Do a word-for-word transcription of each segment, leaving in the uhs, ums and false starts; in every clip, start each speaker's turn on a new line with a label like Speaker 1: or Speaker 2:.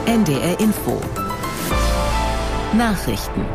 Speaker 1: N D R Info. Nachrichten.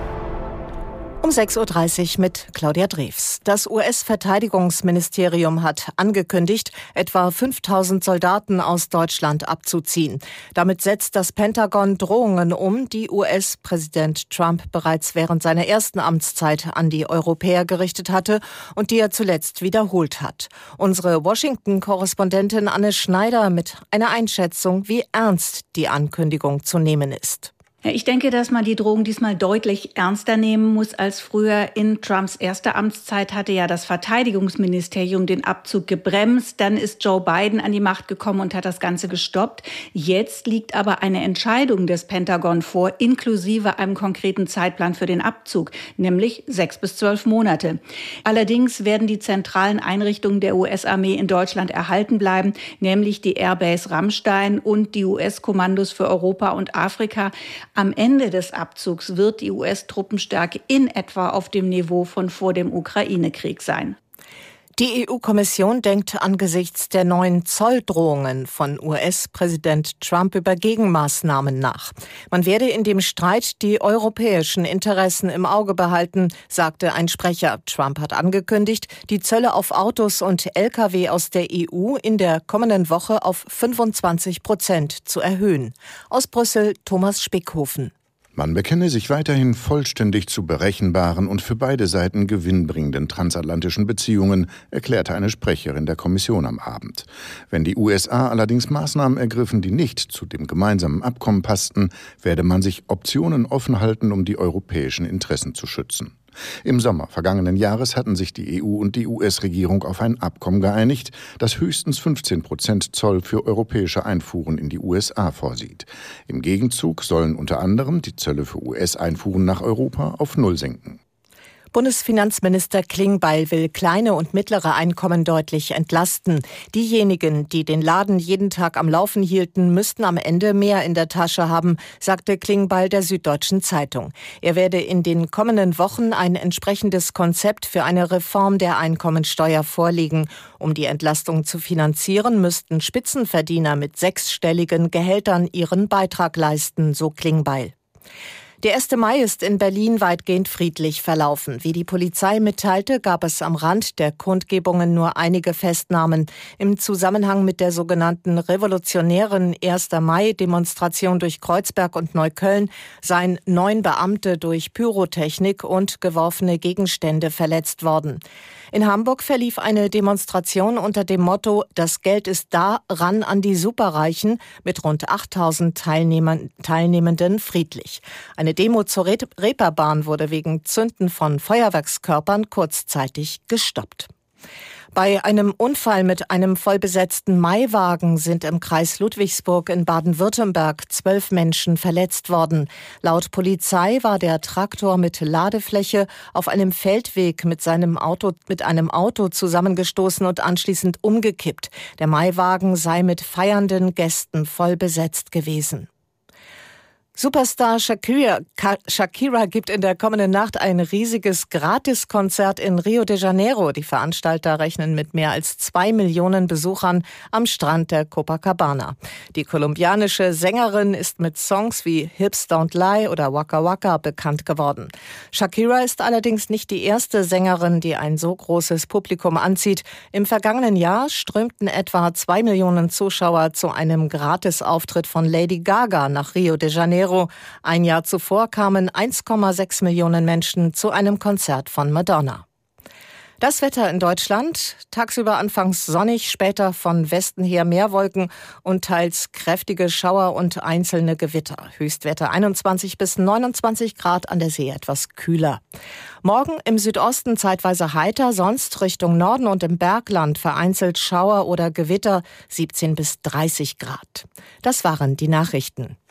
Speaker 2: Um sechs Uhr dreißig mit Claudia Drews. Das U S-Verteidigungsministerium hat angekündigt, etwa fünftausend Soldaten aus Deutschland abzuziehen. Damit setzt das Pentagon Drohungen um, die U S-Präsident Trump bereits während seiner ersten Amtszeit an die Europäer gerichtet hatte und die er zuletzt wiederholt hat. Unsere Washington-Korrespondentin Anne Schneider mit einer Einschätzung, wie ernst die Ankündigung zu nehmen ist.
Speaker 3: Ja, ich denke, dass man die Drohung diesmal deutlich ernster nehmen muss als früher. In Trumps erster Amtszeit hatte ja das Verteidigungsministerium den Abzug gebremst. Dann ist Joe Biden an die Macht gekommen und hat das Ganze gestoppt. Jetzt liegt aber eine Entscheidung des Pentagon vor, inklusive einem konkreten Zeitplan für den Abzug, nämlich sechs bis zwölf Monate. Allerdings werden die zentralen Einrichtungen der U S-Armee in Deutschland erhalten bleiben, nämlich die Airbase Ramstein und die U S-Kommandos für Europa und Afrika. Am Ende des Abzugs wird die U S-Truppenstärke in etwa auf dem Niveau von vor dem Ukraine-Krieg sein.
Speaker 2: Die E U-Kommission denkt angesichts der neuen Zolldrohungen von U S-Präsident Trump über Gegenmaßnahmen nach. Man werde in dem Streit die europäischen Interessen im Auge behalten, sagte ein Sprecher. Trump hat angekündigt, die Zölle auf Autos und L K W aus der E U in der kommenden Woche auf fünfundzwanzig Prozent zu erhöhen. Aus Brüssel Thomas Spickhofen.
Speaker 4: Man bekenne sich weiterhin vollständig zu berechenbaren und für beide Seiten gewinnbringenden transatlantischen Beziehungen, erklärte eine Sprecherin der Kommission am Abend. Wenn die U S A allerdings Maßnahmen ergriffen, die nicht zu dem gemeinsamen Abkommen passten, werde man sich Optionen offen halten, um die europäischen Interessen zu schützen. Im Sommer vergangenen Jahres hatten sich die E U und die U S-Regierung auf ein Abkommen geeinigt, das höchstens fünfzehn Prozent Zoll für europäische Einfuhren in die U S A vorsieht. Im Gegenzug sollen unter anderem die Zölle für U S-Einfuhren nach Europa auf Null senken.
Speaker 2: Bundesfinanzminister Klingbeil will kleine und mittlere Einkommen deutlich entlasten. Diejenigen, die den Laden jeden Tag am Laufen hielten, müssten am Ende mehr in der Tasche haben, sagte Klingbeil der Süddeutschen Zeitung. Er werde in den kommenden Wochen ein entsprechendes Konzept für eine Reform der Einkommensteuer vorlegen. Um die Entlastung zu finanzieren, müssten Spitzenverdiener mit sechsstelligen Gehältern ihren Beitrag leisten, so Klingbeil. Der erste Mai ist in Berlin weitgehend friedlich verlaufen. Wie die Polizei mitteilte, gab es am Rand der Kundgebungen nur einige Festnahmen. Im Zusammenhang mit der sogenannten revolutionären erster Mai-Demonstration durch Kreuzberg und Neukölln seien neun Beamte durch Pyrotechnik und geworfene Gegenstände verletzt worden. In Hamburg verlief eine Demonstration unter dem Motto „Das Geld ist da, ran an die Superreichen" mit rund achttausend Teilnehmern, Teilnehmenden friedlich. Eine Demo zur Reeperbahn wurde wegen Zünden von Feuerwerkskörpern kurzzeitig gestoppt. Bei einem Unfall mit einem vollbesetzten Maiwagen sind im Kreis Ludwigsburg in Baden-Württemberg zwölf Menschen verletzt worden. Laut Polizei war der Traktor mit Ladefläche auf einem Feldweg mit seinem Auto, mit einem Auto zusammengestoßen und anschließend umgekippt. Der Maiwagen sei mit feiernden Gästen voll besetzt gewesen. Superstar Shakira, Shakira gibt in der kommenden Nacht ein riesiges Gratiskonzert in Rio de Janeiro. Die Veranstalter rechnen mit mehr als zwei Millionen Besuchern am Strand der Copacabana. Die kolumbianische Sängerin ist mit Songs wie Hips Don't Lie oder Waka Waka bekannt geworden. Shakira ist allerdings nicht die erste Sängerin, die ein so großes Publikum anzieht. Im vergangenen Jahr strömten etwa zwei Millionen Zuschauer zu einem Gratisauftritt von Lady Gaga nach Rio de Janeiro. Ein Jahr zuvor kamen eins Komma sechs Millionen Menschen zu einem Konzert von Madonna. Das Wetter in Deutschland: tagsüber anfangs sonnig, später von Westen her mehr Wolken und teils kräftige Schauer und einzelne Gewitter. Höchstwerte einundzwanzig bis neunundzwanzig Grad, an der See etwas kühler. Morgen im Südosten zeitweise heiter, sonst Richtung Norden und im Bergland vereinzelt Schauer oder Gewitter, siebzehn bis dreißig Grad. Das waren die Nachrichten.